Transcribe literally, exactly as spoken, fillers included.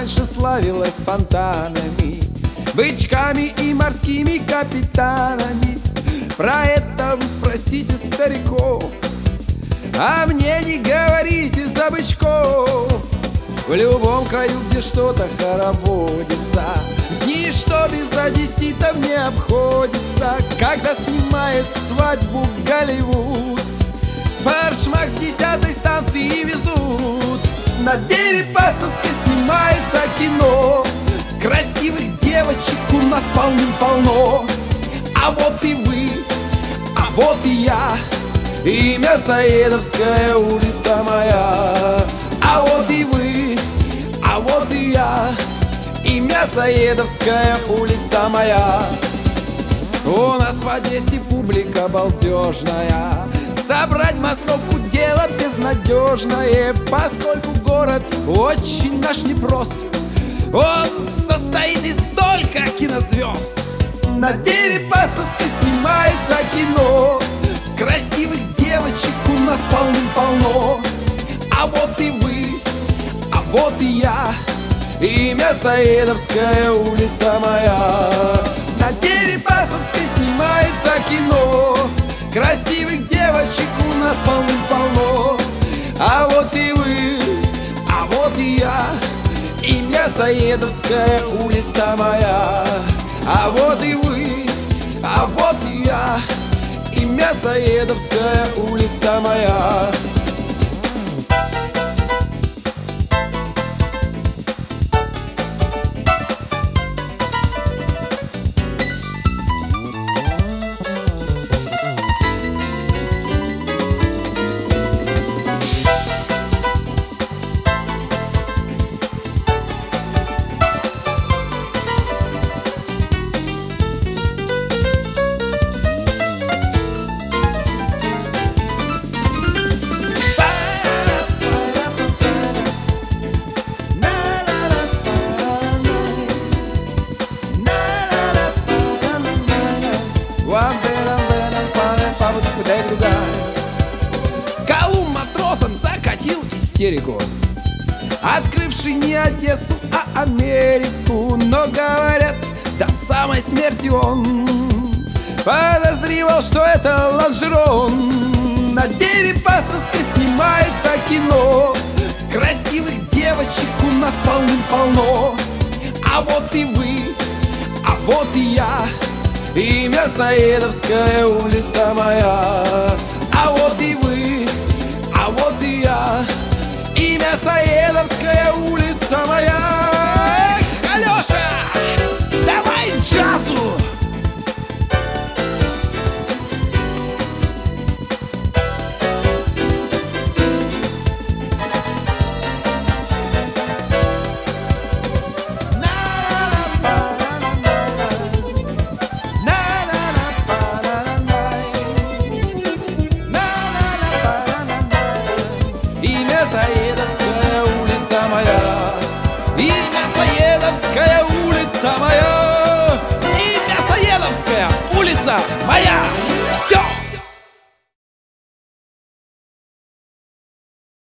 раньше славилась фонтанами, бычками и морскими капитанами. Про это вы спросите стариков, а мне не говорите за бычков. В любом краю, где что-то хороводится, ничто без одесситов не обходится. Когда снимает свадьбу Голливуд, форшмак с десятой станции везут. На Дерипасовской снимается кино, красивых девочек у нас полным-полно. А вот и вы, а вот и я, и Мясоедовская улица моя. А вот и вы, а вот и я, и Мясоедовская улица моя. У нас в Одессе публика балдежная, собрать массовку дело безнадежное, поскольку город очень наш непрост. Он состоит из столько кинозвезд. На Дерипасовской снимается кино, красивых девочек у нас полным-полно. А вот и вы, а вот и я, и Мясоедовская улица моя. На Дерипасовской снимается кино, красивых девочек у нас полным-полно. А вот и вы, а вот и я, и Мясоедовская улица моя. А вот и вы, а вот и я, и Мясоедовская улица моя. Колумб матросом закатил истерику, открывший не Одессу, а Америку. Но говорят, до самой смерти он подозревал, что это лонжерон. На Дерипасовской снимается кино, красивых девочек у нас полным-полно. А вот и вы, а вот и я, и Мясоедовская улица моя. А вот и вы, а вот и я, и Мясоедовская улица моя. Эх, Алёша, давай джазу! Мясоедовская улица моя, и Мясоедовская улица моя, и Мясоедовская улица моя.